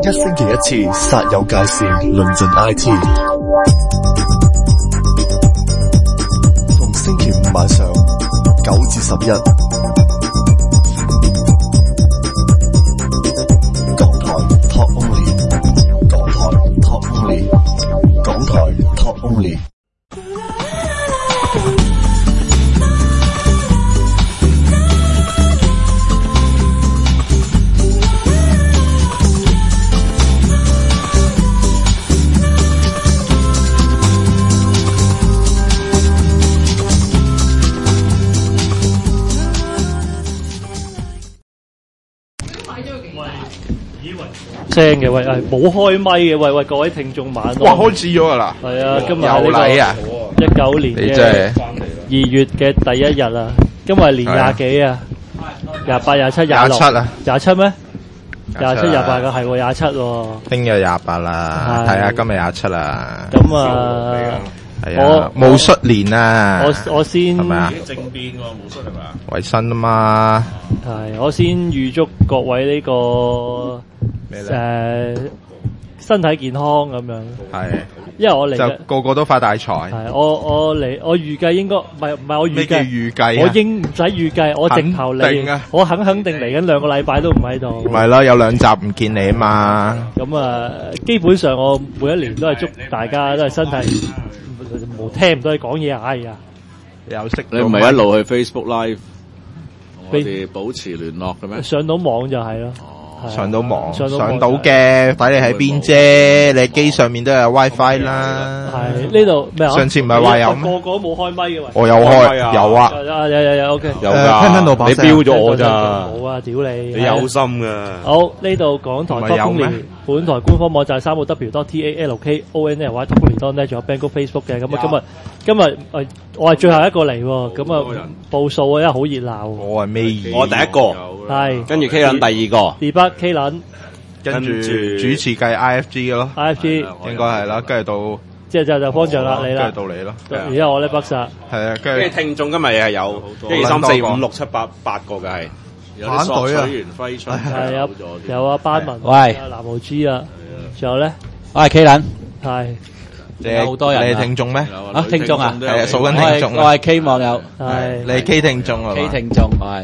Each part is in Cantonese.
一星期一次，煞有介事，論盡 IT。逢星期五晚上9至11，港台 Talk Only， 港台 Talk Only， 港台 Talk Only。 聲嘅喂，冇開咪嘅喂，各位聽眾晚安。 哇，開始咗㗎啦！ 係啊，今日有禮啊 ！19年嘅2月嘅第一日啊，今日係年廿幾啊，28、27、26啊，27咩？27、28嘅係喎，27喎。 聽日28啦，係啊，今日27啦。 咁啊， 係啊，戊戌年啊， 我先係咪啊？ 政變喎，戊戌係咪啊？ 維新啊嘛。 係，我先預祝各位呢個身體健康咁樣。係，因為我嚟就個個都發大財。 係，我嚟，我預計應該唔係我預計。 咩叫預計啊？ 我應唔使預計，我直頭嚟。我肯定嚟緊2個禮拜都唔喺度。 咪咯，有2集唔見你啊嘛。 咁啊，基本上我每一年都係祝大家都係身體冇聽唔到你講嘢啊！哎呀， 有識你唔係一路去 Facebook Live， 我哋保持聯絡嘅咩？ 上到網就係咯。 上到網，上到嘅，睇你喺邊啫。你機上面都有 WiFi 啦。係呢度咩啊？ 上次唔係話有咩？ 個個都冇開咪嘅喎。 我有開，有啊。 有 OK。 有㗎。聽唔聽到把聲？你標咗我咋？ 冇啊！屌你！ 你有心㗎。 好，呢度港台 Talk Only 本台官方網站3w.talkonly.net， 仲有 Bangkok Facebook 嘅。咁啊，今日我係最後一個嚟喎。咁啊，報數啊，因為好熱鬧。 我係尾二。 我第一個。 係。 跟住 K 輪第二個。 Debug K 輪。 跟住主持計 IFG 嘅咯。 IFG 應該係啦，跟住到。 之後就方丈啦，你啦。 跟住到你咯。 而家我咧北殺。 係啊，跟住聽眾今日係有1、2、3、4、5、6、7、8個嘅係。有啲索取員揮春。係有啊班文。 喂。 南豪 G 啊。仲有咧。 我係 K 輪。 係。 有好多人。 你係聽眾咩？ 啊，聽眾啊。 係啊，數緊聽眾。 我係 K 網友。 係。 你係 K 聽眾啊嘛 ？K 聽眾係。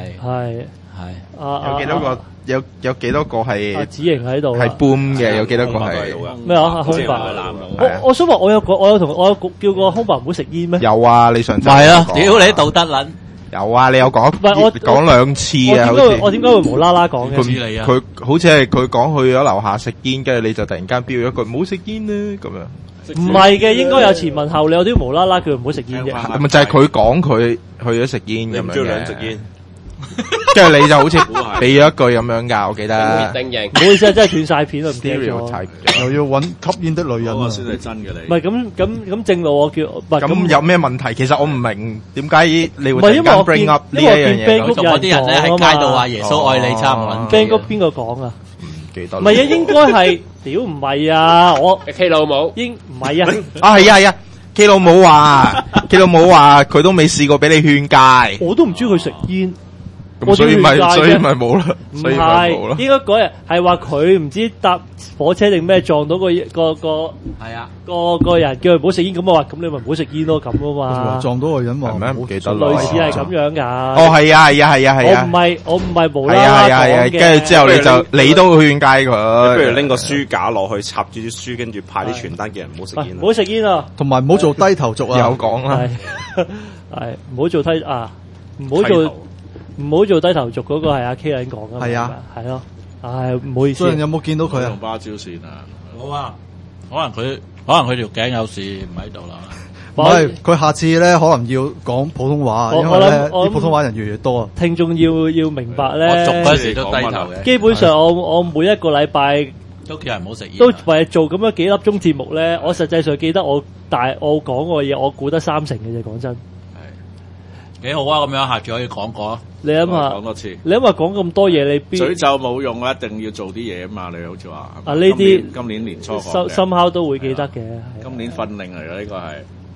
有幾多個？有幾多個係？ 阿子瑩喺度。 係 boom 嘅，有幾多個係？ 咩啊？空白。我想話我有叫過空白唔好食煙咩？ 有啊，你上次。 係啊，屌你道德撚！ 有啊，你有講。唔係我講2次啊。 我點解會無啦啦講嘅？ 佢好似係佢講去咗樓下食煙，跟住你就突然間飆咗一句唔好食煙啦咁樣。 唔係嘅，應該有前文後理，有啲無啦啦叫佢唔好食煙啫。 咪就係佢講佢去咗食煙咁樣嘅。 你唔兩食煙。 跟住你就好似俾咗一句咁樣㗎，我記得。 唔好意思啊，真係斷晒片啊，唔記得咗。 又要揾吸煙的女人啊！ 先係真嘅你。 唔係咁正路我叫。 咁有咩問題？其實我唔明點解你會突然間 bring up 呢一樣嘢。 同嗰啲人咧喺街度話耶穌愛你差唔多。 Bang 哥邊個講啊？ 唔記得。 唔係啊，應該係屌唔係啊，我 K 老母應唔係啊？ 係啊，K 老母話，K 老母話佢都未試過俾你勸戒。 我都唔知佢食煙。 所以咪冇啦， 唔係，應該嗰日係話佢唔知搭火車定咩撞到個係啊個人叫佢唔好食煙，咁我話咁你咪唔好食煙咯咁啊嘛。 撞到個人話咩？唔記得類似係咁樣㗎。 哦，係啊。 我唔係無啦啦講嘅。 跟住之後你都勸戒佢， 不如拎個書架落去插住啲書，跟住派啲傳單叫人唔好食煙。 唔好食煙啊！ 同埋唔好做低頭族啊！ 有講啦， 係唔好做低啊！唔好做低頭族嗰個係阿 K 人講㗎嘛，係啊，係咯，唔好意思。 最近有冇見到佢啊？ 芭蕉線啊， 冇啊，可能佢條頸有事唔喺度啦。 唔係，佢下次咧可能要講普通話，因為咧啲普通話人越嚟越多啊。 聽眾要明白咧， 我續嗰時都低頭嘅。 基本上我每一個禮拜都叫人唔好食煙， 都為做咁樣幾粒鐘節目咧，我實際上記得我講個嘢，我估得3成嘅啫，講真。 幾好啊！咁樣下次可以講過。 你諗下， 講多次。 你諗下講咁多嘢，你邊？ 詛咒冇用啊，一定要做啲嘢啊嘛！你好似話。 啊呢啲今年年初講嘅。 深烤都會記得嘅。 今年訓令嚟嘅呢個係。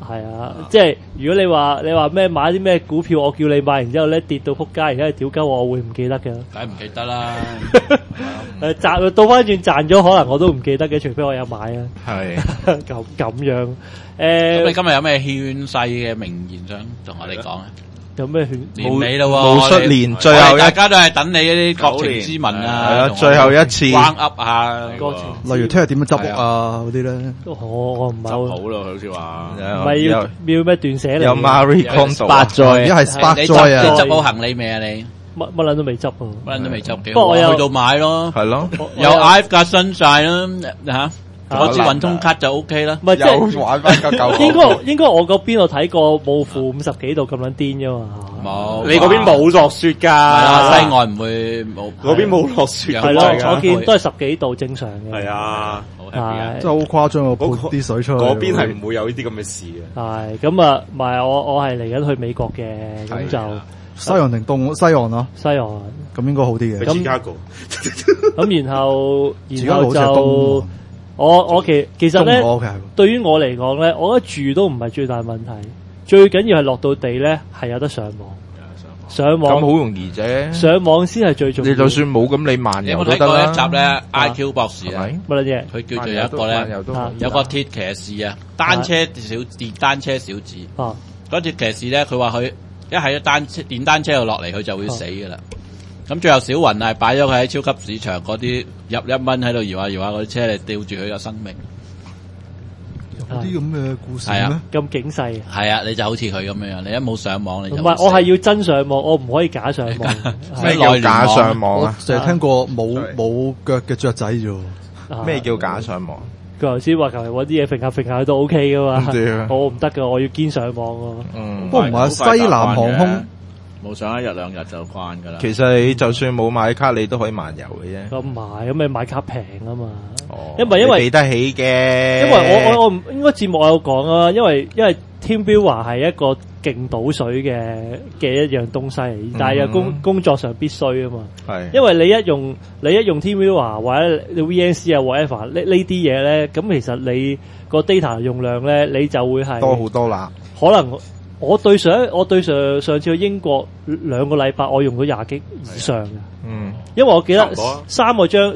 係啊，即係如果你話咩買啲咩股票，我叫你買，然之後咧跌到撲街，然之後屌鳩我會唔記得嘅？ 梗係唔記得啦。 賺倒翻轉賺咗，可能我都唔記得嘅，除非我有買啊。 係咁樣。 咁你今日有咩勸世嘅名言想同我哋講啊？ 有咩勸？ 年尾咯喎， 武術年最後大家都係等你啲國情之文啊， 係啊，最後一次彎噏下， 例如聽日點樣執屋啊嗰啲咧。 我唔係執好咯，好似話唔係要咩斷捨離？ 有 Marie Kondo 八載， 一係八載啊！ 你執好行李未啊？你乜撚都未執啊！ 乜撚都未執， 不過我有去到買咯， 係咯， 有 I've got sunshine 啦嚇，攞支運通卡就 OK 啦。 唔係即係玩翻個舊應該我嗰邊我睇過冇負50幾度咁撚癲啫嘛。 冇， 你嗰邊冇落雪㗎， 西岸唔會冇， 嗰邊冇落雪。 係咯，我見都係10幾度正常嘅。 係啊， 係真係好誇張喎，潑啲水出去。 嗰邊係唔會有呢啲咁嘅事嘅。 係咁啊，唔係我係嚟緊去美國嘅，咁就西岸定東西岸啊？ 西岸咁應該好啲嘅。 咁然後就我其實咧，對於我嚟講咧，我覺得住都唔係最大問題，最緊要係落到地咧係有得上網。上網咁好容易啫， 上網先係最重要。 你就算冇咁，你漫遊都得啦。 有冇睇過一集咧？IQ 博士啊， 乜撚嘢？ 佢叫做有一個咧，有個鐵騎士啊，電單車小子。嗰鐵騎士咧，佢話佢一喺電單車度落嚟，佢就會死噶啦。咁最後小雲係擺咗佢喺超級市場嗰啲入1蚊喺度搖下搖下嗰啲車嚟吊住佢個生命。 有啲咁嘅故事咩？ 咁警世。 係啊，你就好似佢咁樣，你一冇上網你就唔係，我係要真上網，我唔可以假上網。 咩叫假上網啊？ 淨係聽過冇腳嘅雀仔啫。 咩叫假上網？ 佢頭先話求其揾啲嘢揈下揈下都 OK 噶嘛。我唔得噶，我要堅上網喎。 不過唔係西南航空。 冇上1日2日就慣噶啦。 其實你就算冇買卡，你都可以漫遊嘅啫。 咁買，咁你買卡平啊嘛。 因為俾得起嘅。 因為我應該節目有講啊，因為 TeamViewer 係一個勁倒水嘅一樣東西，但係又工作上必須啊嘛。係。因為你一用 TeamViewer 或者 VNC 啊 whatever 呢啲嘢咧，咁其實你個 data 用量咧，你就會係多好多啦。 可能。我對上次去英國2個禮拜，我用咗20 G 以上嘅。因為我記得3個張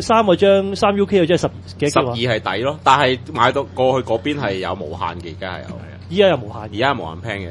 3 UK 即係10幾 G。 12係抵咯，但係買到過去嗰邊係有無限嘅，而家係有。 依家有無限， 而家無限 plan 嘅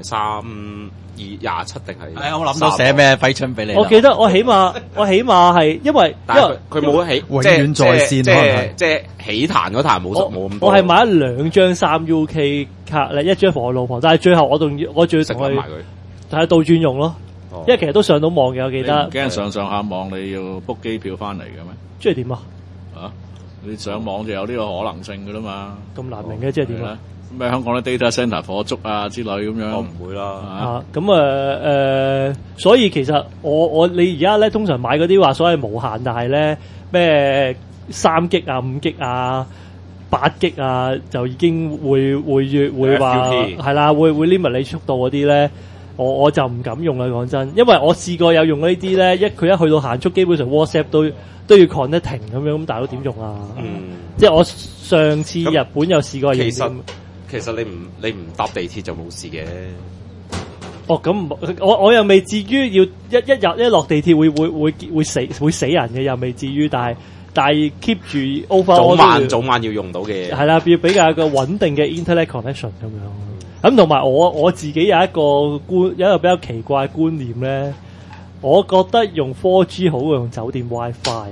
27定係。 我諗到寫咩揮春俾你。 我記得我起碼係因為佢冇起永遠在線， 即係起彈嗰彈冇咁多。 我係買咗2張3 UK 卡咧，一張俾我老婆，但係最後我仲要同佢，但係倒轉用咯。因為其實都上到網嘅，我記得。 驚上下網你要 book 機票翻嚟嘅咩？ 即係點啊？ 你上網就有呢個可能性噶啦嘛。 咁難明嘅，即係點啊？ 咩香港啲 data center 火燭啊之類咁樣， 我唔會啦。 咁所以其實你而家咧通常買嗰啲話所謂無限，但係咧咩3 G 啊、5 G 啊、8 G 啊，就已經會話係啦，會 limit 你速度嗰啲咧，我就唔敢用啦。講真，因為我試過有用呢啲咧，佢一去到限速，基本上 WhatsApp 都要 connecting 咁樣，咁大佬點用啊？即係我上次日本有試過用。 其實你唔搭地鐵就冇事嘅。 咁我又未至於要一落地鐵會死人嘅，又未至於，但係 keep 住 over 早晚要用到嘅。 係啦，要比較一個穩定嘅 internet connection 咁樣。咁同埋我自己有一個比較奇怪嘅觀念咧，我覺得用 4G 好過用酒店 WiFi。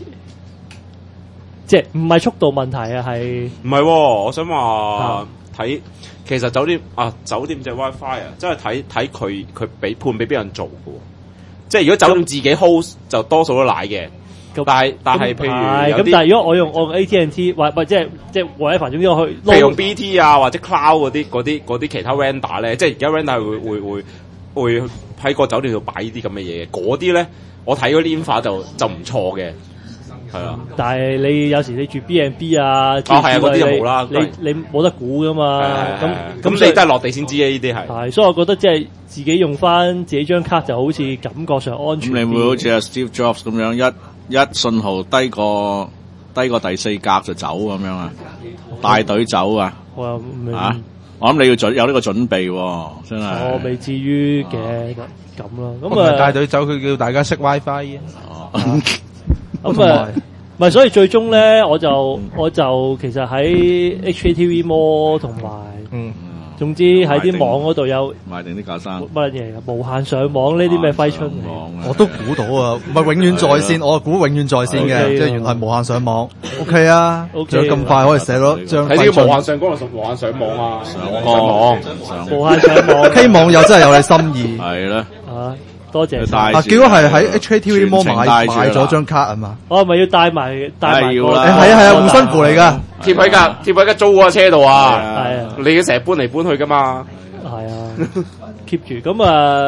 即係唔係速度問題啊？係唔係？我想話睇，其實酒店隻 WiFi 啊，真係睇佢判俾邊人做嘅。即係如果酒店自己 host 就多數都賴嘅。但係譬如咁，但係如果我用 AT&T 或者即係 WiFi，總之我去譬如用 BT 啊或者 Cloud 嗰啲其他 vendor 咧，即係而家 vendor 會喺個酒店度擺呢啲咁嘅嘢嘅，嗰啲咧我睇嗰啲 infra 就唔錯嘅。係啊，但係你有時你住 B&B 啊， 係啊，嗰啲就冇啦。 你冇得估噶嘛。 咁你都係落地先知啊！呢啲係。係， 所以我覺得即係自己用翻自己張卡就好似感覺上安全啲。 咁你會好似阿 Steve Jobs 咁樣一信號低過第4格就走咁樣啊？帶隊走啊？ 我又我諗你要有呢個準備喎，真係。 我未至於嘅咁咯。咁啊，帶隊走，佢叫大家識 WiFi 嘅。 咁啊，唔係，所以最終咧，我就其實喺 HKTV Mall 同埋總之喺啲網嗰度有買定啲架衫， 乜嘢無限上網呢啲咩揮春， 我都估到啊！唔係永遠在線，我估永遠在線嘅，即係原來係無限上網。OK 啊，仲有咁快可以寫到張喺呢個無限上網同無限上網啊，上網無限上網， 希望又真係有你心意。 係啦， 多謝。 結果係喺 HKTV Mall 買咗張卡係嘛？ 我係咪要帶埋要啦？ 係啊，護身符嚟㗎， 貼喺架租嗰架車度啊！ 係啊， 你成日搬嚟搬去㗎嘛？ 係啊 ，keep 住咁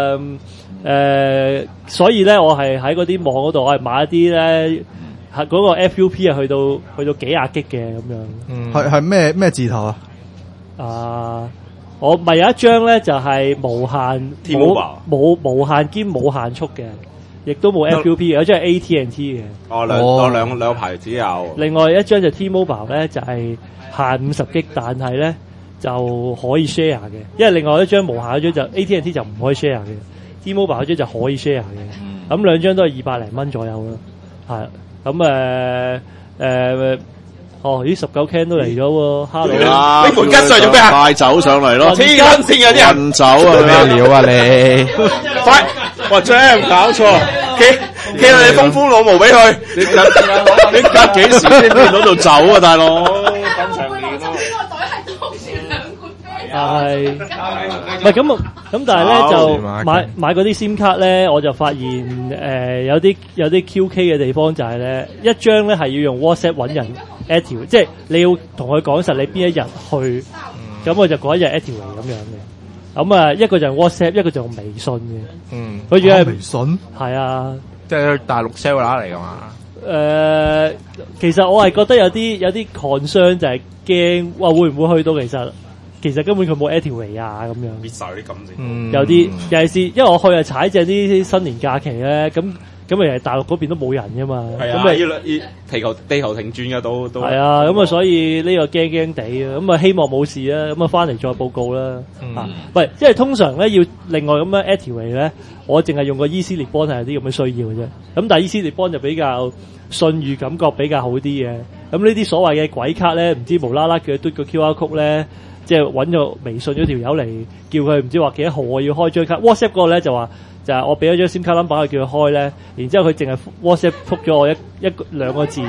啊所以咧，我係喺嗰啲網嗰度，我係買一啲咧，係嗰個 FUP 啊，去到幾廿 G 嘅咁樣。 係咩字頭啊？ 我咪有一張咧，就係無限冇無限兼冇限速嘅，亦都冇 FUP 嘅，有一張係 AT&T 嘅。 兩個牌子有。 另外一張就 T-Mobile 咧，就係限50 G，但係咧就可以 share 嘅。因為另外一張無限嗰張就 AT&T 就唔可以 share 嘅 ，T-Mobile 嗰張就可以 share 嘅。咁兩張都係200零蚊左右啦。係咁咦19 Ken 都嚟咗喎 ，Hello！ 你門吉上做咩啊？ 快走上嚟咯！ 黐筋線啊啲人！ 運走啊！ 咩料啊你？ 快！哇 Jam 搞錯，企你豐富老毛俾佢。 你隔幾時先見到度走啊，大佬？ 咁長年咯。呢個袋係裝住2罐啤。 係。唔係咁，但係咧就買嗰啲 SIM 卡咧，我就發現有啲 QK 嘅地方就係咧，一張咧係要用 WhatsApp 揾人 active， 即係你要同佢講實你邊一日去，咁我就嗰一日 active 咁樣嘅。咁啊，一個就用 WhatsApp， 一個就用微信嘅。佢仲係微信， 係啊， 即係大陸 sell 拿嚟㗎嘛。 其實我係覺得有啲 concern 就係驚話會唔會去到其實根本佢冇 activate 啊咁樣， 搣曬啲感情。 有啲尤其是因為我去係踩正啲新年假期咧，咁其實大陸嗰邊都冇人噶嘛，咁地球停轉嘅都係啊，咁啊所以呢個驚驚地啊，咁啊希望冇事啦，咁啊翻嚟再報告啦。喂，因為通常咧要另外咁樣 activate 咧，我淨係用個 Easy Response 係有啲咁嘅需要嘅啫。咁但係 Easy Response就比較信譽感覺比較好啲嘅。咁呢啲所謂嘅鬼卡咧，唔知無啦啦叫佢嘟個 QR code 咧。即係揾咗微信嗰條友嚟叫佢唔知話幾多號啊要開張卡 ，WhatsApp 嗰個咧就話就係我俾咗張 SIM 卡 number 佢叫佢開咧，然之後佢淨係 WhatsApp 覆咗我兩個字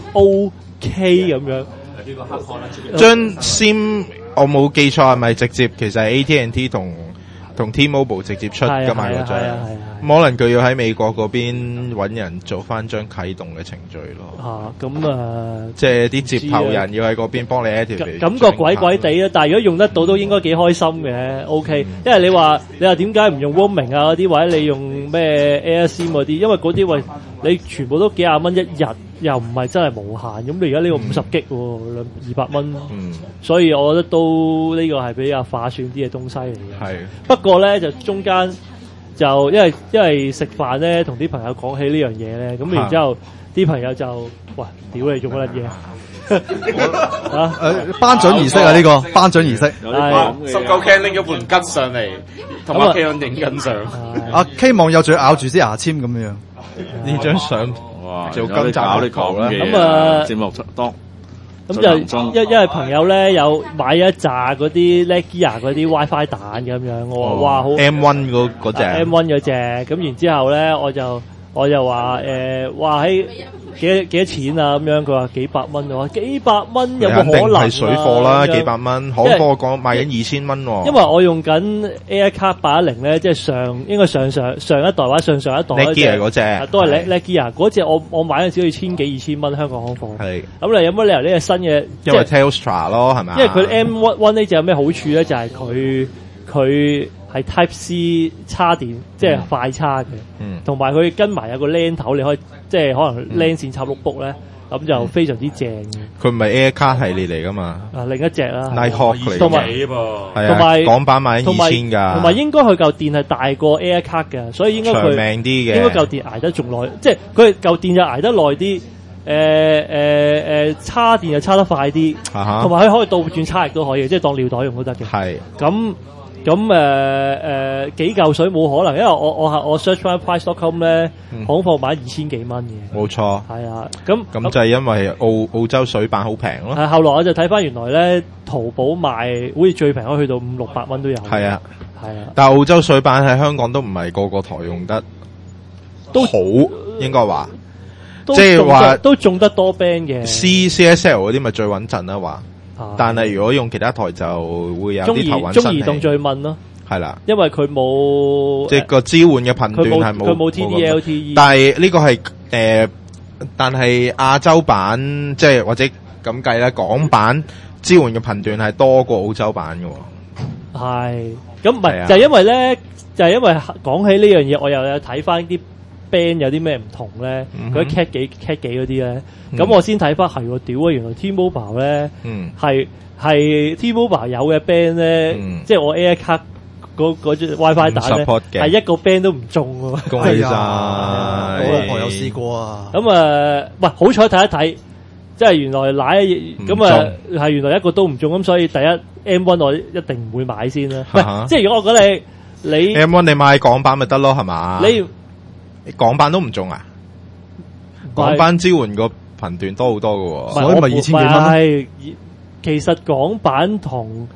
OK 咁樣。 張 SIM 我冇記錯係咪直接其實係 AT&T 同 T-Mobile 直接出㗎嘛嗰張？可能佢要喺美國嗰邊揾人做翻張啟動嘅程序咯。即係啲接頭人要喺嗰邊幫你 activate。 感覺鬼鬼地啊！但係如果用得到都應該幾開心嘅。OK，因為你話點解唔用 roaming 啊嗰啲，或者你用咩 AirSIM 嗰啲？因為嗰啲喂你全部都幾廿蚊一日，又唔係真係無限。咁你而家呢個50 G 200蚊，所以我覺得都呢個係比較划算啲嘅東西嚟嘅。係。不過咧就中間。就因為食飯咧，同啲朋友講起呢樣嘢咧，咁然之後啲朋友就哇屌你做乜嘢頒獎儀式啊呢個頒獎儀式 ，19 Ken 拎咗盤吉上嚟，同阿 K 影緊相， 阿 K 網友仲要咬住支牙籤咁樣， 呢張相哇做金爪呢講啦， 咁啊節目當。 咁就因為朋友咧有買一紮嗰啲 Netgear 嗰啲 WiFi 蛋咁樣，我話哇好 M1 嗰隻 M1 嗰隻，咁然之後咧我就話話喺幾多錢啊咁樣，佢話幾百蚊，我話幾百蚊有冇可能啊？ 係水貨啦，幾百蚊，行貨講賣緊2000蚊喎。 因為我用緊 AirCard 810咧，即係應該上一代或者上一代 Netgear 嗰隻， 都係 Netgear 嗰隻，我買嗰陣時好似1000幾2000蚊香港行貨。係咁你有乜理由呢個新嘅？ 因為 Telstra 咯，係咪？ 因為佢 M1 呢隻有咩好處咧？就係佢係 Type C 插電，即係快插嘅，同埋佢跟埋有個 LAN 頭，你可以即係可能 LAN 線插 notebook 咧，咁就非常之正嘅。佢唔係 AirCard 系列嚟㗎嘛？ 另一隻啦 Nighthawk 嚟嘅， 同埋港版賣緊2000㗎， 同埋應該佢嚿電係大過 AirCard 嘅，所以應該佢長命啲嘅， 應該嚿電捱得仲耐，即係佢嚿電就捱得耐啲。 叉電又叉得快啲，同埋佢可以倒轉叉亦都可以，即係當尿袋用都得嘅。係咁幾嚿水冇可能，因為我 search 翻 price.com 咧，行貨買2000幾蚊嘅。冇錯，係啊，咁就係因為澳洲水板好平咯。 係後來我就睇翻原來咧，淘寶賣好似最平可以去到500-600蚊都有。係啊，係啊。但係澳洲水板喺香港都唔係個個台用得都好，應該話。即係話都中得多 band 嘅 CSL 嗰啲咪最穩陣啦話，但係如果用其他台就會有啲頭暈身。中移動最問咯，係啦，因為佢冇即係個支援嘅頻段係冇，佢冇 TD-LTE。但係呢個係但係亞洲版即係或者咁計啦，港版支援嘅頻段係多過澳洲版嘅。係咁唔係就係因為咧，就係因為講起呢樣嘢，我又有睇翻啲。band 有啲咩唔同咧？嗰啲 cat 幾嗰啲咧，咁我先睇翻係喎，屌啊！原來 T-Mobile 咧係 T-Mobile 有嘅 band 咧，即係我 Air 卡嗰隻 WiFi 蛋咧，係一個 band 都唔中喎。恭喜晒！ 我有試過啊。咁喂，好彩睇一睇，即係原來咁係原來一個都唔中，咁所以第一 M1 我一定唔會買先啦。喂，即係如果我覺得你 M1 你買港版咪得咯，係嘛？你港版都唔中啊？港版支援個頻段多好多㗎喎，所以咪2000幾蚊。係，其實港版同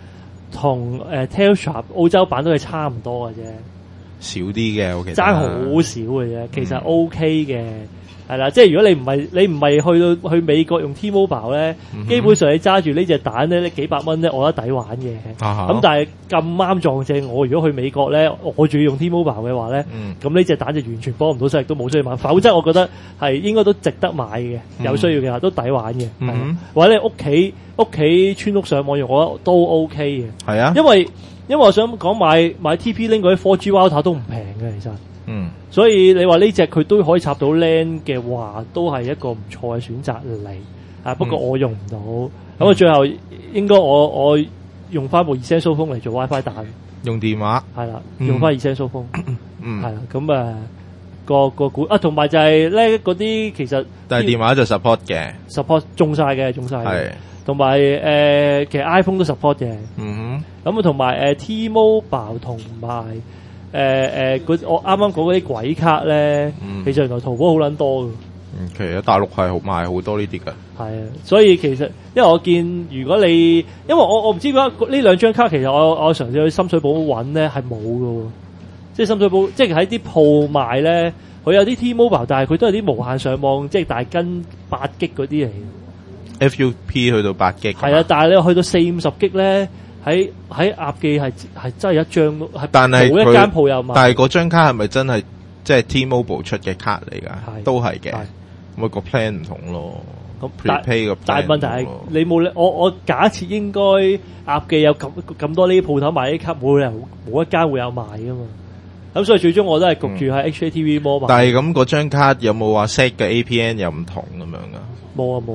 Telstra 澳洲版都係差唔多嘅啫，少啲嘅，我其實爭好少嘅啫，其實 OK 嘅。係啦，即係如果你唔係去美國用 T-Mobile 咧，基本上你揸住呢隻蛋咧，幾百蚊咧，我覺得抵玩嘅。咁但係咁啱撞正我，如果去美國咧，我仲要用 T-Mobile 嘅話咧，咁呢隻蛋就完全幫唔到手，亦都冇需要買。否則我覺得係應該都值得買嘅，有需要嘅話都抵玩嘅。或者你屋企村屋上網用，我覺得都 OK 嘅。係啊，因為我想講買 TP-Link 嗰啲 4G router 都唔平嘅，其實。所以你話呢隻佢都可以插到 LAN 嘅話，都係一個唔錯嘅選擇嚟。不過我用唔到，咁啊最後應該我用翻部2Cell phone嚟做 WiFi 蛋，用電話係啦，用翻2Cell phone，係啦，咁個股同埋就係咧嗰啲其實，但係電話就 support 中晒嘅，係，同埋其實 iPhone 都 support 嘅，咁啊同埋T-Mobile 同埋。我啱啱講嗰啲鬼卡咧，其實原來淘寶好撚多嘅。其實大陸係賣好多呢啲嘅。係啊，所以其實因為我見如果你，因為我唔知呢兩張卡，其實我嘗試去深水埗揾咧係冇嘅，即係深水埗即係喺啲鋪賣咧，佢有啲 T-Mobile， 但係佢都係啲無限上網，即係大根8G嗰啲嚟。FUP 去到8G。係啊，但係你去到40-50 G 咧。喺鴨記係真係一張咯，係冇一間鋪有賣。但係嗰張卡係咪真係即係 T-Mobile 出嘅卡嚟㗎？都係嘅，每個 plan 唔同咯。Prepay 個 plan，但係問題係你冇我假設應該鴨記有咁多呢啲鋪頭賣啲卡，冇一間會有賣㗎嘛。咁所以最終我都係焗住喺 HKTV Mall 買。但係咁嗰張卡有冇話 set 嘅 APN 又唔同咁樣㗎？冇啊。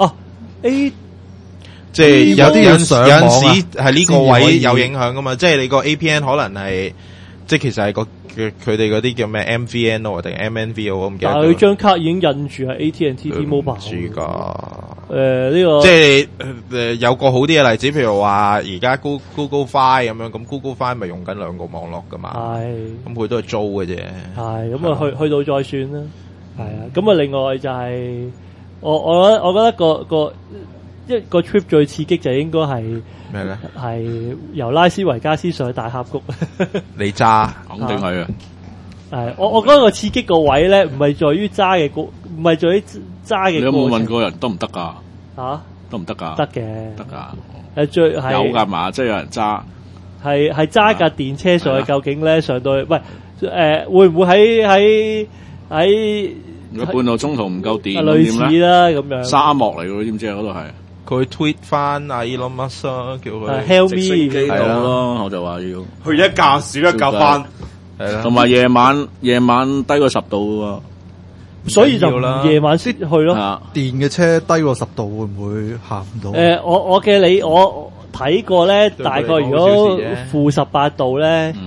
即係有陣時係呢個位有影響噶嘛，即係你個 APN 可能係，即係其實係佢哋嗰啲叫咩 MVN 咯，定 MNVO 我唔記得。但係佢張卡已經印住係 AT&T T-Mobile。住㗎。呢個即係有個好啲嘅例子，譬如話而家 Google Fi 咁樣，咁 Google Fi 咪用緊兩個網絡㗎嘛。係。咁佢都係租嘅啫。係。咁啊去到再算啦。係啊。咁啊另外就係我覺得一個 trip 最刺激就應該係咩咧？係由拉斯維加斯上去大峽谷。你揸肯定係啊！我覺得個刺激個位咧，唔係在於揸嘅唔係在於揸嘅。你有冇問過人得唔得㗎？嚇，得唔得㗎？得嘅，得㗎。最係有㗎嘛？即係有人揸，係揸架電車上去，究竟咧上到去？喂，會唔會喺？如果半個鐘頭唔夠電，類似啦咁樣。沙漠嚟㗎，你知唔知啊？嗰度係。佢 tweet 翻阿 Elon Musk 叫佢 help me 機度咯，我就話要去一架少一架翻，係啦，同埋夜晚低過10度喎，所以就夜晚先去咯。電嘅車低過10度會唔會行唔到？我睇過咧，大概如果負18度咧，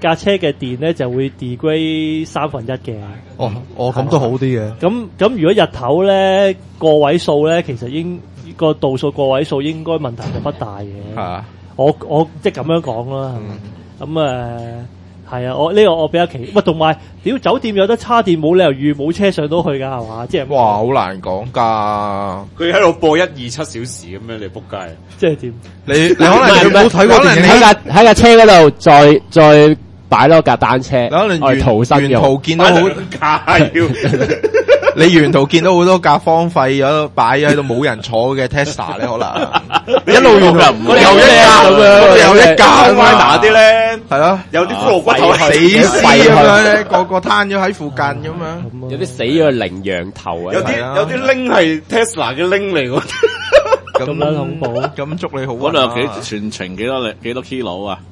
架車嘅電咧就會 degrade 1/3嘅。 咁都好啲嘅。 咁如果日頭咧個位數咧，其實個度數個位數應該問題就不大嘅。 係我即係咁樣講啦。咁係啊，我呢個我比較同埋屌酒店有得叉電，冇理由預冇車上到去㗎係嘛？即係哇，好難講㗎。 佢喺度播127小時咁樣，你仆街。 即係點？ 你可能冇睇過電影， 喺架車嗰度再擺多架單車， 可能沿途見到好你沿途見到好多架荒廢咗擺喺度冇人坐嘅 Tesla 咧，可能一路沿途有一架嗱啲咧， 係咯， 有啲骷髏骨頭死屍咁樣咧，個攤咗喺附近咁樣， 有啲死咗嘅羚羊頭啊， 有啲拎係 Tesla 嘅拎嚟喎， 咁撚恐怖， 咁祝你好嗰度有全程幾多 kilo 啊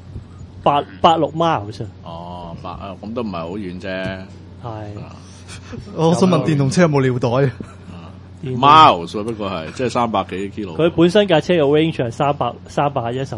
？86 miles。 哦，咁都唔係好遠啫。 係。 我想問電動車有冇尿袋 ？miles 不過係即係300幾 kilo。 佢本身架車嘅 range 係300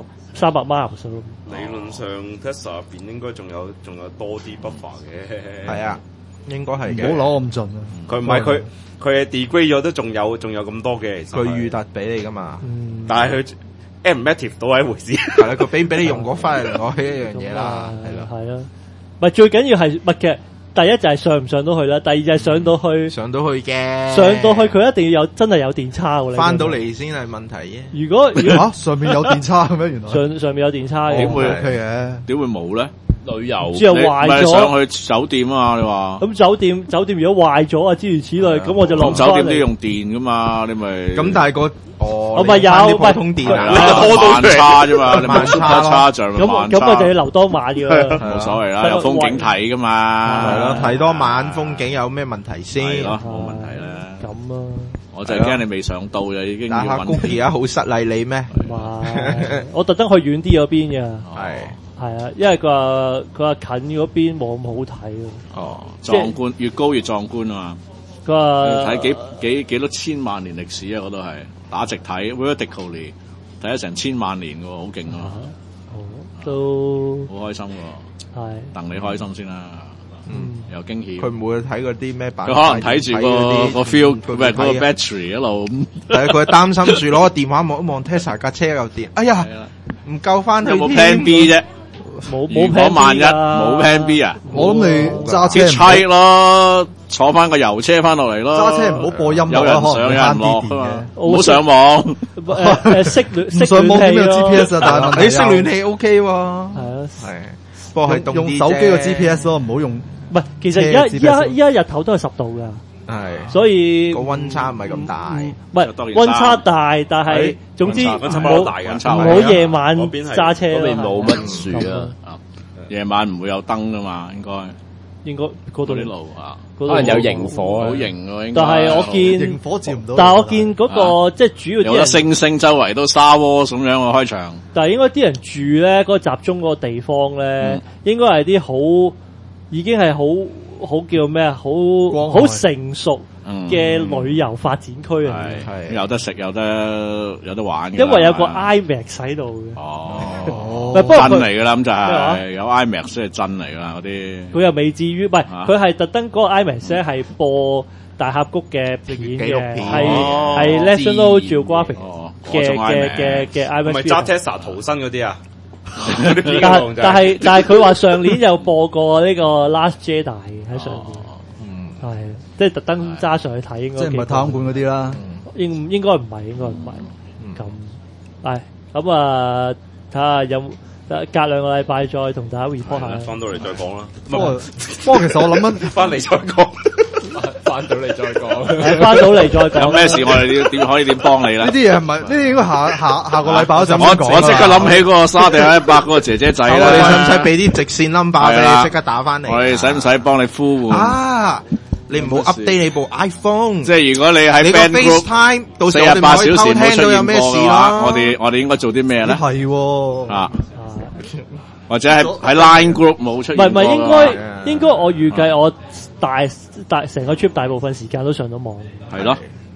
miles。 理論上 Tesla 入邊應該仲有多啲 buffer 嘅。 係啊，應該係嘅。 唔好攞咁盡啊！ 佢唔係佢係 degrade 咗都仲有咁多嘅。 佢預特俾你噶嘛？ 但係佢 active 都係一回事。 係啦，佢俾你用嗰翻嚟攞起一樣嘢啦，係啦， 係啦。唔係最緊要係乜嘅？第一就係上唔上到去啦，第二就係上到去嘅， 上到去佢一定要真係有電叉喎。 翻到嚟先係問題啫。 如果上面有電叉嘅咩？原來上面有電叉嘅， 點會 OK 嘅？ 點會冇咧？旅遊之後壞咗， 上去酒店啊！你話咁酒店如果壞咗啊，諸如此類，咁我就落酒店都要用電噶嘛，你咪咁但係我咪有咪通電啊， 慢叉啫嘛， 慢叉像咁我就要留多晚嘅， 冇所謂啦，有風景睇噶嘛， 係咯，睇多晚風景有咩問題先？ 係咯，冇問題啦。 咁啊， 我就係驚你未上到就已經要打下谷而家好失禮你咩？ 我特登去遠啲嗰邊嘅， 係啊，因為佢話近嗰邊冇咁好睇哦，壯觀，越高越壯觀啊嘛！ 佢話睇幾多千萬年歷史啊！嗰度係打直睇 vertically 睇咗成千萬年嘅喎，好勁啊！ 都好開心喎， 係戥你開心先啦。有驚險。 佢唔會睇嗰啲咩版， 佢可能睇住個 feel，唔係嗰個 battery 一路。 係佢擔心住攞個電話望一望 Tesla 架車有電，哎呀，唔夠翻去。 有冇 Plan B 啫？ 冇 Plan B 冇 Plan B 啊！ 我諗你揸車砌咯，坐翻個油車翻落嚟咯。 揸車唔好播音樂， 有人上有人落啊嘛，唔好上網。 熄上網點有 GPS 啊？但係你熄暖氣 OK 喎。係啊， 係，不過係用手機個 GPS 咯，唔好用。 唔係，其實依家日頭都係10度㗎。 係， 所以個溫差唔係咁大， 唔係溫差大，但係總之唔好夜晚揸車嗰邊冇乜樹啊， 夜晚唔會有燈噶嘛，應該嗰度啲路啊， 可能有螢火， 好型喎，應該。 但係我見螢火照唔到， 但係我見嗰個即係主要啲人有得星周圍都沙窩咁樣開場。 但係應該啲人住咧，嗰個集中嗰個地方咧，應該係啲好已經係好叫咩啊？好成熟嘅旅遊發展區啊！ 係有得食，有得玩嘅。 因為有個 IMAX 喺度嘅。 哦，真嚟噶啦，咁就係有 IMAX 先係真嚟噶啦嗰啲。 佢又未至於，唔係佢係特登嗰個 IMAX 咧係播大峽谷嘅片嘅，係 National Geographic 嘅 IMAX。 唔係揸 Tesla 逃生嗰啲啊！ 但係佢話上年有播過呢個 Last Jedi 喺上面，係即係特登揸上去睇，應該即係唔係太空館嗰啲啦， 應該唔係咁，係咁啊，睇下有隔2個禮拜再同大家 report 下， 翻到嚟再講啦。 不過其實我諗緊翻嚟再講。 翻到嚟再講， 翻到嚟再講。 有咩事我哋可以點幫你咧？ 呢啲嘢係咪？呢啲應該下個禮拜嗰陣講。 我即刻諗起嗰個沙地100嗰個姐姐仔啦。 你使唔使俾啲直線 number 俾你即刻打翻嚟？ 我哋使唔使幫你呼喚？ 啊！你唔好 update 你部 iPhone。 即係如果你喺 band group FaceTime，到時我哋咪可以偷聽到有咩事啦。 我哋應該做啲咩咧？ 係啊。或者喺 Line Group 冇出現， 唔係應該我預計我大成個 trip 大部分時間都上到網， 係咯，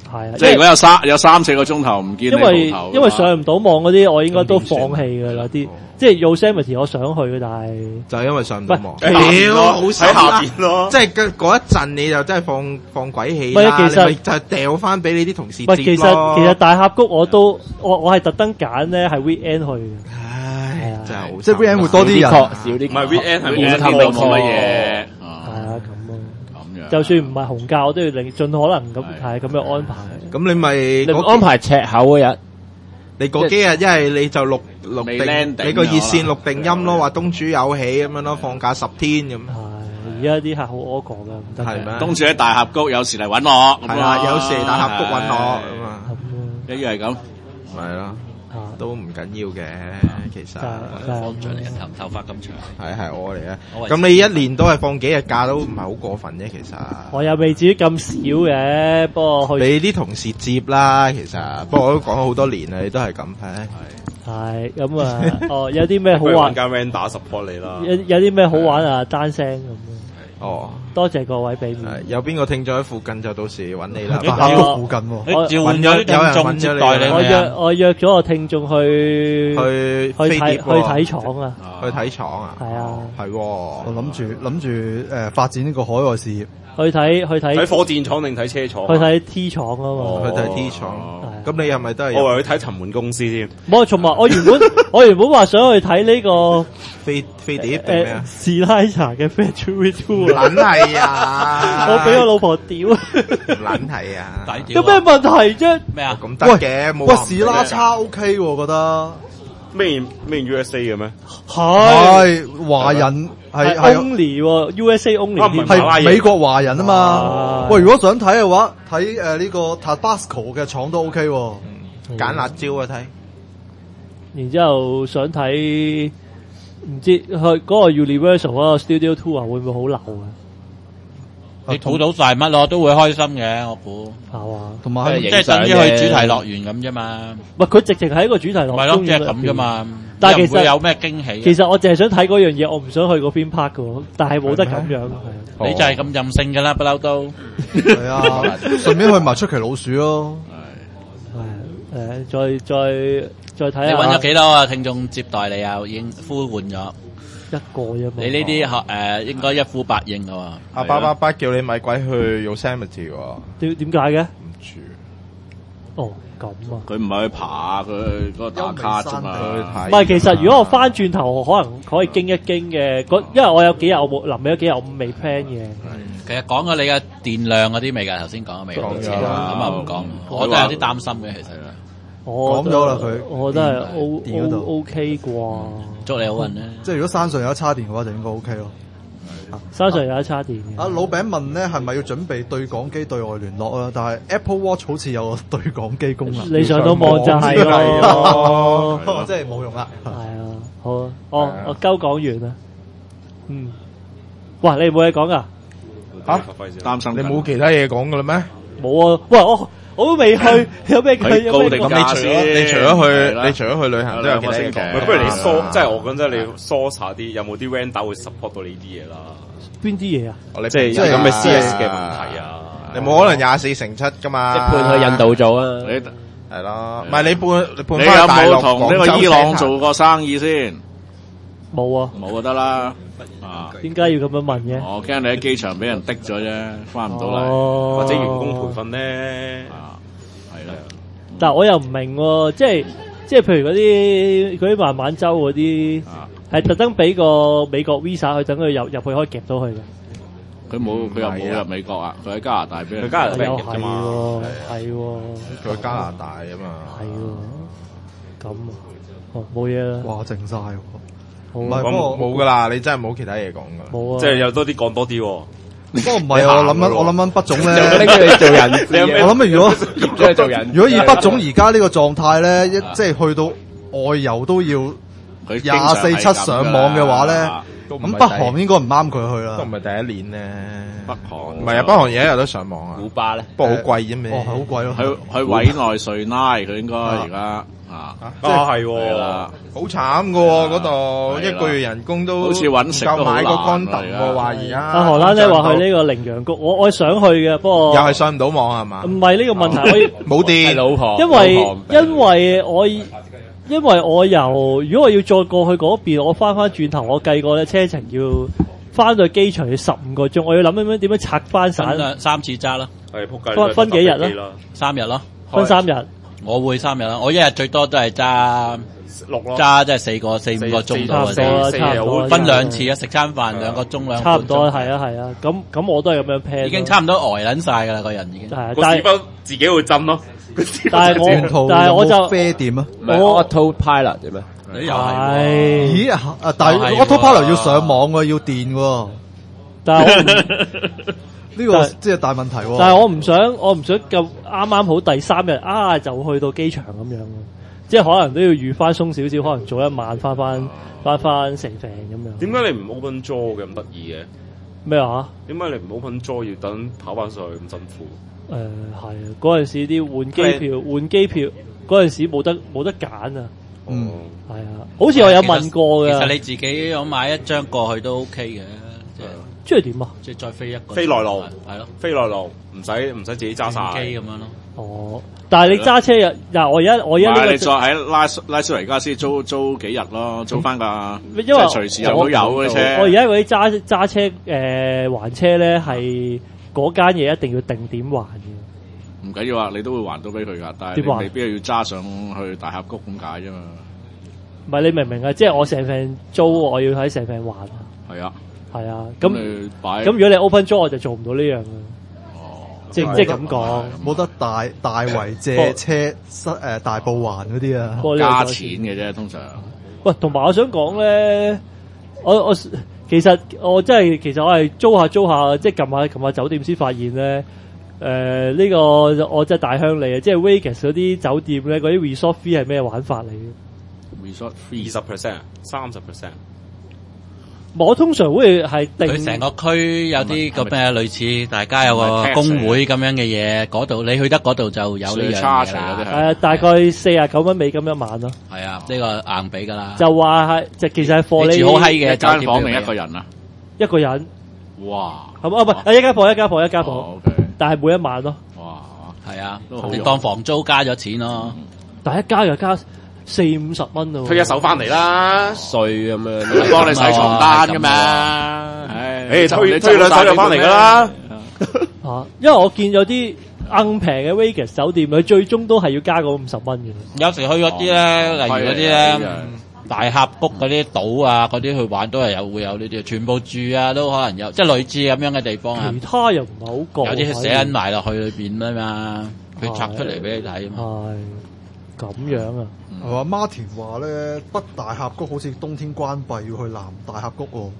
係啊， 即係如果有3-4個鐘頭唔見你鋪頭， 因為上唔到網嗰啲，我應該都放棄噶啦啲。即係 Yosemite 我想去嘅，但係就係因為上唔到網。 屌，好喺下邊咯。 即係嗰一陣你就真係放鬼氣啦。其實你咪就掉翻俾你啲同事接咯。 其實大峽谷我係特登揀咧係 weekend 去嘅。 唉，真係好。 即係 weekend 會多啲人， 少啲。 唔係 weekend 係冇乜嘢。 係啊，咁咯。咁樣。就算唔係紅假，我都要盡可能咁係咁樣安排。 咁你咪安排赤口嗰日。 你嗰幾日一係你就錄定你個熱線錄定音咯，話東主有喜咁樣咯，放假10天咁。 係而家啲客好惡講噶，唔得係咩？ 東主喺大峽谷有時嚟搵我， 係啊，有時嚟大峽谷搵我咁啊， 一樣係咁， 係咯，都唔緊要嘅，其實。 方丈嚟嘅，頭髮咁長。 係我嚟嘅。咁你一年都係放幾日假都唔係好過分啫，其實。 我又未至於咁少嘅，不過你啲同事接啦，其實。不過我都講咗好多年啦，你都係咁， 係咁啊！有啲咩好玩？ 間 van 打 support 你啦。 有啲咩好玩啊？單聲咁。 哦， 多謝各位俾面。 有邊個聽咗喺附近就到時揾你啦。 大峽谷附近喎， 召喚咗聽眾接待你。 我約咗個聽眾去睇廠啊！ 去睇廠啊！ 係啊， 係。 我諗住發展呢個海外事業。 去睇火箭廠定睇車廠？ 去睇 T 廠啊嘛。 去睇 T 廠。咁你係咪都係？ 我話去睇陳門公司添。 冇錯啊！我原本話想去睇呢個飛碟定咩啊？ 士拉茶嘅 Factory Tour。 撚係啊！ 我俾我老婆屌。 撚係啊！ 有咩問題啫？ 咩啊？ 咁得嘅，冇。 喂，士拉叉 OK 喎，我覺得。 咩 USA 嘅咩？ 係華人係 only USA only 係美國華人啊嘛。喂，如果想睇嘅話，睇呢個 Tabasco 嘅廠都 OK 喎。 揀辣椒啊睇。 然之後想睇，唔知去嗰個 Universal 嗰個 Studio Tour 會唔會好流啊？ 你估到晒乜咯，都會開心嘅，我估。 係嘛， 同埋即係等於去主題樂園咁啫嘛。 唔係佢直情係一個主題樂園。 係咯，即係咁啫嘛。 但係其實有咩驚喜？ 其實我淨係想睇嗰樣嘢，我唔想去嗰邊 park 嘅，但係冇得咁樣。 你就係咁任性㗎啦，不嬲都。 係啊，順便去埋出奇老鼠咯。 係再睇下。 你揾咗幾多啊？聽眾接待你啊？已經呼喚咗。 一個啫嘛， 你呢啲應該一呼百應㗎喎。 阿888叫你咪鬼去 Yosemite 喎。 點解嘅？ 唔知。 哦，咁啊。 佢唔係去爬，佢去嗰個打卡啫嘛。 唔係，其實如果我翻轉頭，可能可以經一經嘅。因為我有幾日我冇臨尾嗰幾日我未 plan 嘅。 其實講咗你嘅電量嗰啲未㗎？頭先講咗未？ 講咗咁啊唔講。我都有啲擔心嘅，其實。 講咗啦佢， 我覺得係 OK 啩。 祝你好運咧！ 即係如果山上有得叉電嘅話，就應該 OK 咯。 山上有得叉電嘅。 老餅問咧，係咪要準備對講機對外聯絡啊？但係 Apple Watch 好似有個對講機功能。 你上到網就係咯， 即係冇用啦。 係啊，好啊，我鳩講完啦。嗯，哇，你冇嘢講噶？ 嚇， 擔心你冇其他嘢講噶啦咩？ 冇啊！喂，我都未去，有咩佢高定價先？你除咗去旅行都有其他嘢講。 不如你梳，即係我講真，你梳查啲有冇啲 vendor 會 support 到你啲嘢啦？ 邊啲嘢啊？ 即係咁嘅 CS 嘅問題啊！ 你冇可能24/7噶嘛？ 即係判去印度做啊？ 係咯，唔係你判你有冇同呢個伊朗做過生意先？ 冇啊， 冇就得啦。 點解要咁樣問嘅？ 我驚你喺機場俾人滴咗啫，翻唔到嚟， 或者員工培訓咧。 係啦， 但係我又唔明喎，即係譬如嗰啲孟晚舟嗰啲，係特登俾個美國 visa 去等佢入去可以夾到佢嘅。 佢又冇入美國啊，佢喺加拿大俾人。 佢加拿大俾人夾啫嘛， 係喎， 佢加拿大啊嘛。 係喎，咁啊，冇嘢啦。 哇，靜晒喎。 唔係，冇噶啦，你真係冇其他嘢講噶。 冇啊， 即係有多啲講多啲。 不過唔係，我諗緊畢總咧， 拎咗你做人， 我諗如果入咗去做人， 如果以畢總而家呢個狀態咧，即係去到外遊都要24/7上網嘅話咧， 咁北韓應該唔啱佢去啦， 都唔係第一年咧。 北韓唔係啊，北韓日日都上網啊。 古巴咧， 不過好貴啫咩？ 哦，係好貴咯。 去委內瑞拉佢應該而家係啦，好慘噶嗰度，一個月人工都好似揾食夠買個都乾好難揼喎，話而家。 荷蘭咧話去呢個羚羊谷，我想去嘅，不過又係上唔到網係嘛？ 唔係呢個問題， 冇電， 老婆， 因為我如果我要再過去嗰邊，我翻轉頭，我計過咧車程要翻到機場要15個鐘，我要諗點樣拆翻散 3次揸啦， 係撲街， 分幾日啦 ？3日咯， 分3日。 我會3日啦，我一日最多都係揸 6咯， 揸即係4、5個鐘差唔多，差唔多分2次啊，食餐飯2個鐘兩， 差唔多係啊，咁我都係咁樣 plan， 已經差唔多呆撚晒噶啦，個人已經。 係，但係自己會震咯。 但係我就啡點啊， 我 autopilot 點咩？ 又係， 咦但係 autopilot 要上網喎，要電喎， 但係呢個即係大問題喎。 但係我唔想咁啱啱好第3日就去到機場咁樣，即係可能都要預翻鬆少少，可能早一晚翻成咁樣。 點解你唔 open jaw 嘅咁得意嘅？ 咩話？ 點解你唔 open jaw 要等跑翻上去咁辛苦？ 係啊，嗰陣時啲換機票嗰陣時冇得揀啊。係啊，好似我有問過嘅。 其實你自己有買一張過去都 OK 嘅， 即係點啊？ 即係再飛一個飛內路， 係咯， 飛內路唔使自己揸晒機咁樣咯。 哦，但係你揸車嗱，我而家呢個你再喺拉斯維加斯租幾日咯，租翻架， 因為隨時都有嘅車。 我而家嗰啲揸車還車咧係嗰間嘢一定要定點還嘅。 唔緊要啊，你都會還到俾佢噶，但係你未必要揸上去大峽谷咁解啫嘛。 唔係你明唔明啊？即係我成份租，我要喺成份還啊。 係啊， 係啊。咁如果你 open jaw 我就做唔到呢樣嘅。即係咁講， 冇得大圍借車大埔還嗰啲啊， 加錢嘅啫通常。 喂，同埋我想講咧，我其實我係租下，即係撳下酒店先發現咧。呢個我真係大鄉里啊！即係 Vegas 嗰啲酒店咧，嗰啲 resort fee 係咩玩法嚟嘅 ？resort fee 20%、30%。 我通常會係定佢成個區有啲咁嘅類似，大家有個工會咁樣嘅嘢，嗰度你去得嗰度就有呢樣嘢啦。 大概49蚊美金一晚咯。 係啊，呢個硬俾噶啦。 就話係，其實係貨你住好閪嘅一間房定一個人啊？ 一個人。 哇！ 係咪？唔係一間房。 OK。 但係每一晚咯。 哇！ 係啊，你當房租加咗錢咯。 但係一加又加40-50蚊咯。 推一手翻嚟啦， 稅咁樣， 幫你洗床單噶嘛。 推2手就翻嚟噶啦。 因為我見有啲硬平嘅 Vegas 酒店，佢最終都係要加嗰50蚊嘅。 有時去嗰啲咧，例如嗰啲咧。大峽谷嗰啲島啊，嗰啲去玩都係會有呢啲，全部住啊都可能有，即係類似咁樣嘅地方啊。 其他又唔係好講， 有啲寫緊埋落去裏邊啊嘛，佢拆出嚟俾你睇啊嘛。 係咁樣啊。 係嘛？Martin 話咧，北大峽谷好似冬天關閉，要去南大峽谷喎。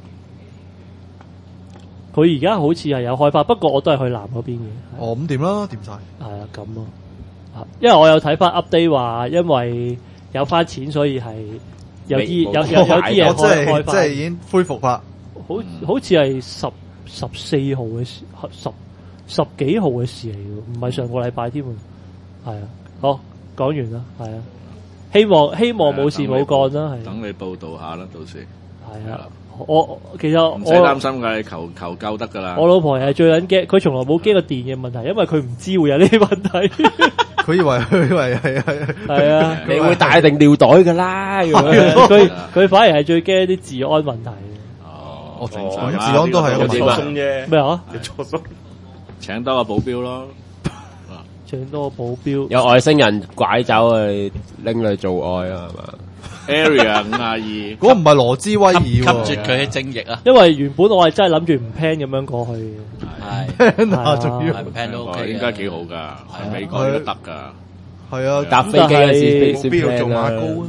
佢而家好似係有開發，不過我都係去南嗰邊嘅。 哦，咁掂啦，掂晒。 係啊，咁咯。因為我有睇翻 update 話，因為有翻錢，所以係。有啲嘢開即係已經恢復啦。 好似係14號嘅事，10幾號嘅事嚟嘅，唔係上個禮拜添。係啊，好講完啦，係啊，希望冇事冇幹啦，係。 等你報道下啦，到時。 係啊，我其實唔使擔心㗎，求救得㗎啦。 我老婆又係最撚驚，佢從來冇驚過電嘅問題，因為佢唔知會有呢啲問題。 佢以為係啊， 你會帶定尿袋㗎啦。 佢反而係最驚啲治安問題。 哦，治安都係有錯鬆啫。 咩啊？ 錯鬆， 請多個保鏢咯。 請多個保鏢。 有外星人拐走去拎嚟做愛啊？係嘛 ？Area 52， 嗰個唔係羅茲威爾喎， 吸絕佢嘅精液啊！ 因為原本我係真係諗住唔 plan 咁樣過去嘅， 係仲要唔 plan 都 OK， 應該幾好噶，喺美國都得噶。 係啊， 搭飛機嗰時冇必要做馬高啊！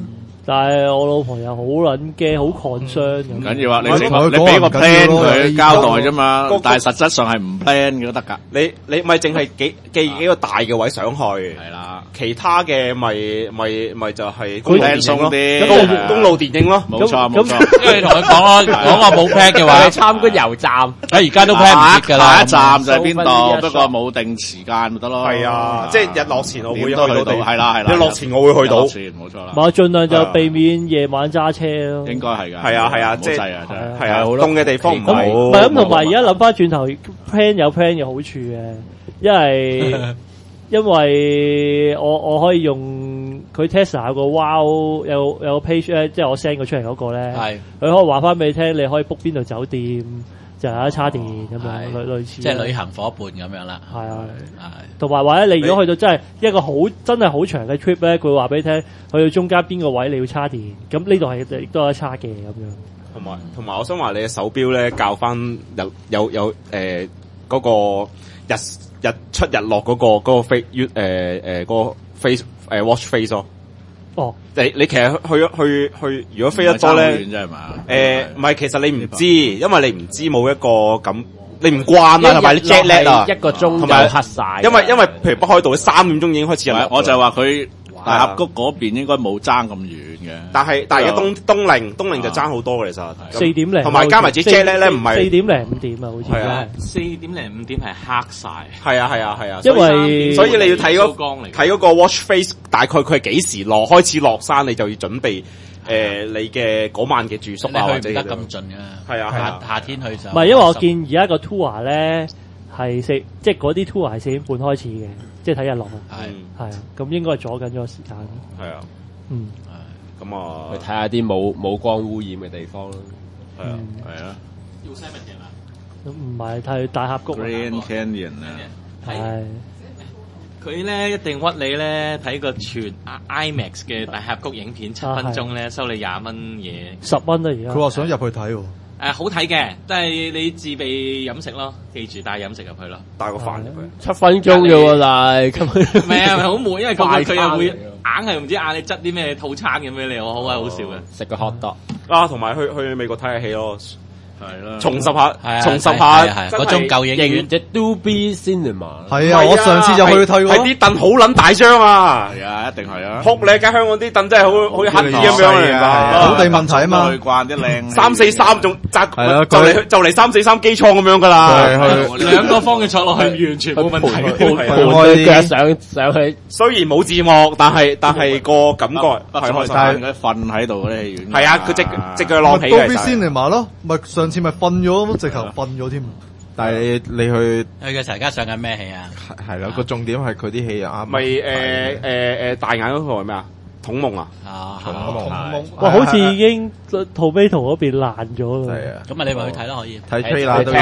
但係我老婆又好撚驚，好 concern 咁。 唔緊要啊，你俾個 plan 佢交代啫嘛。但係實質上係唔 plan 嘅都得㗎。 你咪淨係寄幾個大嘅位上去， 係啦。 其他嘅咪就係公路電影咯， 公路電影咯。 冇錯冇錯。 因為你同佢講咯，講話冇 plan 嘅話， 參觀油站。 而家都 plan 唔切㗎啦。 下一站就係邊度？不過冇定時間咪得咯。 係啊，即係日落前我會去到。 係啦。 日落前我會去到。 冇錯啦。 我盡量就避免夜晚揸車咯。 應該係㗎。 係啊，即係係啊，凍嘅地方唔好。 唔係咁，同埋而家諗翻轉頭 plan 有 plan 嘅好處嘅，因為我可以用佢 Tesla 有個 Wow 有個 page 咧，即係我 send 佢出嚟嗰個咧，佢可以話翻俾你聽，你可以 book 邊度酒店，就有得叉電咁樣，類似。 即係旅行伙伴咁樣啦。 係啊，同埋或者你如果去到真係一個真係好長嘅 trip 咧，佢會話俾你聽，去到中間邊個位你要叉電，咁呢度係亦都有得叉嘅咁樣。 同埋，我想話你嘅手錶咧，校翻有嗰個日出日落嗰個 face 嗰個 face watch face 咯。哦，你其實去如果飛得多咧，唔係，其實你唔知，因為你唔知冇一個咁，你唔慣啦，同埋你 jet lag 啊， 一個鐘同埋黑晒。 因為譬如北海道3點鐘已經開始日落， 我就話佢大峽谷嗰邊應該冇爭咁遠嘅， 但係而家東嶺就爭好多嘅，其實 4點零， 同埋加埋隻 jet lag 咧，唔係 4點零5點啊，好似係啊 ，4點零5點係黑晒， 係啊， 因為所以你要睇嗰個 watch face，大概佢係幾時開始落山，你就要準備你嘅嗰晚嘅住宿啊，或者去唔得咁盡㗎， 係啊， 夏天去就唔係，因為我見而家個 tour 咧係即係嗰啲 tour 係4點半開始嘅。即係睇日落啊！係啊，咁應該係阻緊咗個時間。 係啊，咁啊， 去睇下啲冇光污染嘅地方咯。 係啊。 要西乜嘢啊？ 唔係睇大峽谷 Grand Canyon 啊。 係。 佢咧一定屈你咧睇個全 IMAX 嘅大峽谷影片7分鐘咧，收你20蚊嘢。 10蚊啊！而家。 佢話想入去睇喎。 好睇嘅，但係你自備飲食咯，記住帶飲食入去咯， 帶個飯入去。 7分鐘啫喎，但係唔係好悶，因為佢又會硬係唔知嗌你執啲咩套餐咁俾你，我好鬼好笑嘅。 食個 hot dog 啊，同埋去美國睇下戲咯。 係啦， 重拾下嗰種舊影院隻 Dolby Cinema。 係啊，我上次就去睇過， 係啲凳好撚大張啊！ 係啊，一定係啊！ 撲你而家香港啲凳真係好似乞兒咁樣嚟土地問題啊嘛， 去慣啲靚 343仲紮就嚟343機艙咁樣噶啦， 兩個方嘅坐落去完全冇問題。 開腳上去， 雖然冇字幕，但係個感覺係開心。 但係瞓喺度嗰啲戲院。 係啊，佢隻腳晾起嘅。 Dolby Cinema 咯，咪上次咪瞓咗，直頭瞓咗添。 但係你去嘅時候，而家上緊咩戲啊？ 係啦，個重點係佢啲戲啊， 咪大眼嗰套係咩啊？統夢啊！ 統夢， 哇，好似已經 Tomato 嗰邊爛咗啦。 係啊， 咁啊，你咪去睇咯，可以睇 trailer 都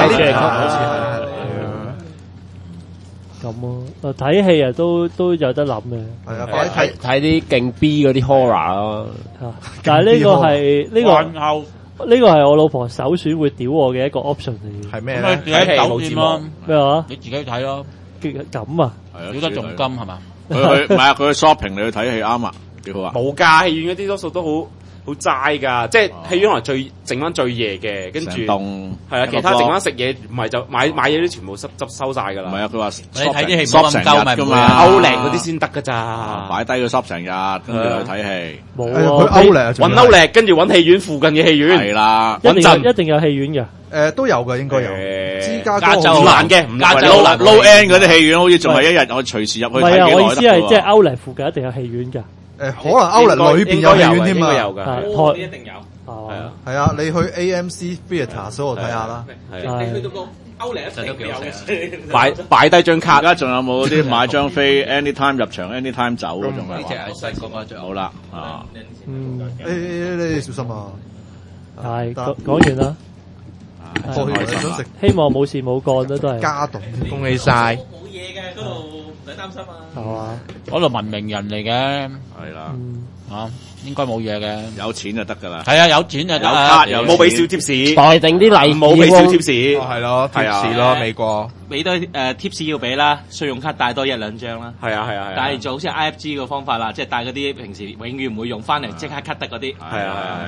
咁咯，睇戲啊都有得諗嘅。 係啊， 睇啲勁 B 嗰啲 horror 咯。 但係呢個係我老婆首選會屌我嘅一個 option 嚟嘅。 係咩咧？你喺酒店咯， 咩話？ 你自己睇咯。 咁啊？ 屌得仲金係嘛？ 佢去唔係啊？佢去 shopping 你去睇戲啱啊，幾好啊！ 冇㗎，戲院嗰啲多數都好齋㗎，即係戲院可能剩翻最夜嘅，跟住係啊，其他剩翻食嘢，唔係就買嘢都全部收晒㗎啦。 唔係啊，佢話你睇啲戲唔好咁鳩咪㗎嘛， 歐靚嗰啲先得㗎咋， 擺低佢 shop 成日，跟住去睇戲。 冇佢歐靚， 揾歐靚，跟住揾戲院附近嘅戲院。 係啦， 一定有戲院㗎。 都有嘅，應該有。芝加加州唔難嘅，唔難。 low end 嗰啲戲院好似仲係一日我隨時入去睇幾耐得㗎喎。 我意思係即係歐麗附近一定有戲院㗎。 可能歐麗裏邊有戲院添啊。 有㗎， 台一定有。 係啊， 係啊，你去 AMC Theatre 嗰度睇下啦。 你去到個歐麗一定都有嘅。 擺低張卡。 而家仲有冇啲買張飛 anytime 入場 anytime 走嗰種啊？ 呢隻係細個嗰隻。 好啦，啊， 你小心啊！ 係講完啦。 想食， 希望冇事冇幹都係。 加凍， 恭喜晒！ 冇嘢嘅嗰度。 使擔心啊。 係嘛？ 嗰度文明人嚟嘅， 係啦， 應該冇嘢嘅， 有錢就得㗎啦。 係啊，有錢就得有卡有冇俾小貼士， 待定啲禮冇俾小貼士， 係咯，貼士咯，美國俾多貼士要俾啦，信用卡帶多1-2張啦。 係啊， 但係就好似 IFG 個方法啦，即係帶嗰啲平時永遠唔會用翻嚟即刻 cut 得嗰啲。 係啊，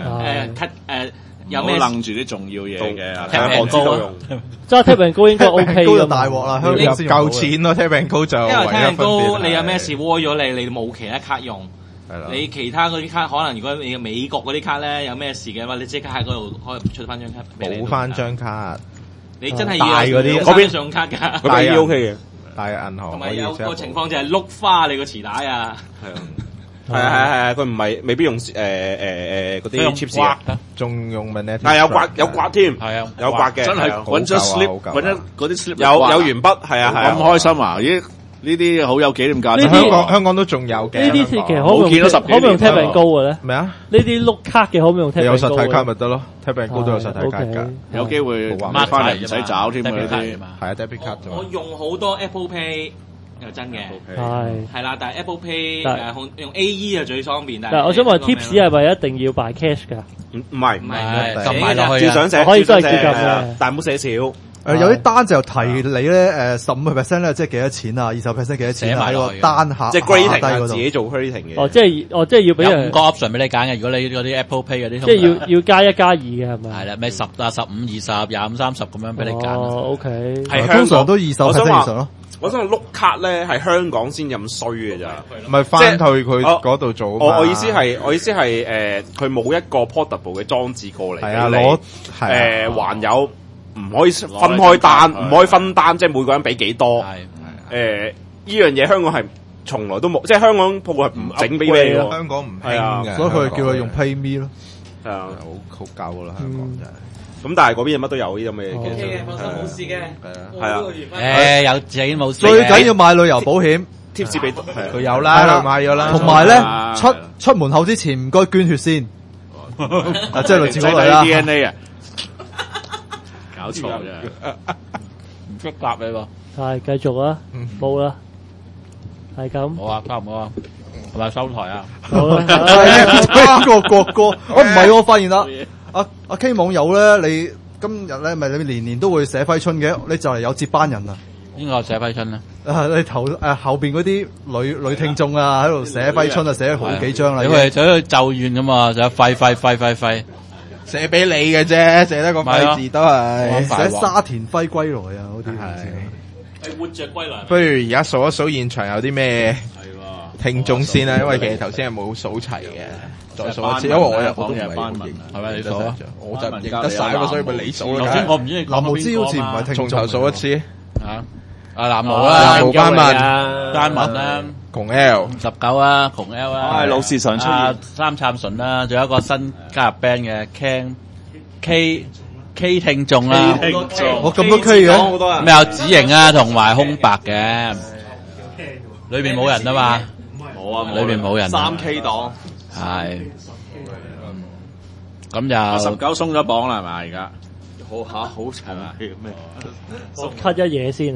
cut 有咩楞住啲重要嘢嘅 ，Tap and Go 用， 即係 Tap and Go 應該 OK 高就大鑊啦，香港先夠錢咯，Tap and Go 就因為 Tap and Go 你有咩事事窩咗你冇其他卡用。你其他嗰啲卡可能如果你美國嗰啲卡咧有咩事嘅話，你即刻喺嗰度可以出翻張卡俾你。 補翻張卡， 你真係大嗰啲嗰邊信用卡㗎， 嗰邊 OK 嘅， 大銀行同埋有個情況就係碌花你個磁帶啊。 係，佢唔係未必用嗰啲 chip 啊， 仲用 magnetic， 但係有刮添， 係啊， 有刮嘅， 真係揾咗 slip，揾咗嗰啲 slip， 有鉛筆，係啊， 咁開心啊！咦，呢啲好有紀念價值。 香港都仲有嘅。 呢啲其實可唔可以用 Tap and Go 嘅咧？ 咩啊？ 呢啲碌卡嘅可唔可以用 Tap and Go？ 有實體卡咪得咯，Tap and Go 都有實體卡㗎， 有機會買翻嚟唔使找添嗰啲。 係啊，debit 卡啫嘛。 我用好多 Apple Pay。又真嘅，係啦，但係 Apple Pay 用 AE 就最方便。但係我想問 tips 係咪一定要 by cash 㗎？ 唔係， 撳埋落去照想寫， 可以都係照撳嘅， 但係唔好寫少。 有啲單就提你咧，15% 咧，即係幾多錢啊？20% 幾多錢啊？喺個單下即係 grading 自己做 grading 嘅。 即係要俾人 5個 option 俾你揀嘅。如果你嗰啲 Apple Pay 嗰啲， 即係要加1加2嘅係咪？ 係啦，咩10啊、15、20、25、30咁樣俾你揀。 OK， 係通常都20%以上咯。 我想話碌卡咧係香港先咁衰嘅咋， 唔係翻去佢嗰度做。 我意思係佢冇一個 portable 嘅裝置過嚟。 係啊， 還有唔可以分開單，唔可以分單，即係每個人俾幾多。呢樣嘢香港係從來都冇，即係香港鋪係唔整俾你嘅。 香港唔興嘅， 所以佢叫佢用 PayMe 咯。 係啊，好舊啦，香港真係。 咁但係嗰邊乜都有呢啲咁嘅嘢嘅， 放心冇事嘅， 係啊， 有錢冇事。 最緊要買旅遊保險， 貼士俾佢有啦，買咗啦。 同埋咧出門口之前唔該捐血先，即係類似嗰類啦。 DNA 啊，搞錯啫， 唔識答你喎。 係繼續啊，冇啦，係咁。 好啊，交唔好啊？係咪收台啊？ 好啦， 呢個國歌，唔係我發現啦。阿 K 網友咧，你今日咧咪你年年都會寫揮春嘅，你就嚟有接班人啦。 邊個寫揮春咧？ 你後邊嗰啲女聽眾啊，喺度寫揮春啊，寫咗好幾張啦。 因為喺度咒怨噶嘛，就廢， 寫俾你嘅啫，寫得個廢字都係寫沙田輝歸來啊，嗰啲係活着歸來。 不如而家數一數現場有啲咩聽眾先啦，因為其實頭先係冇數齊嘅。再數一次，因為我都唔係班文， 係咪你數啊？ 我就唔認得晒咯，所以咪你數咯。 我唔知你藍毛之好似唔係聽眾， 從頭數一次嚇。藍毛啦， 藍毛班文啦， 窮 L 19啊，窮 L 啊， 係老是常出現。 三杉純啦，仲有一個新加入 band 嘅 K 聽眾啦， 我咁多 K 嘅， 咩有紫型啊，同埋空白嘅，裏邊冇人啊嘛， 冇啊， 裏邊冇人 3K 檔。 係，咁就 19鬆咗綁啦，係咪而家？好慘啊！咩？ 我 cut 一嘢先。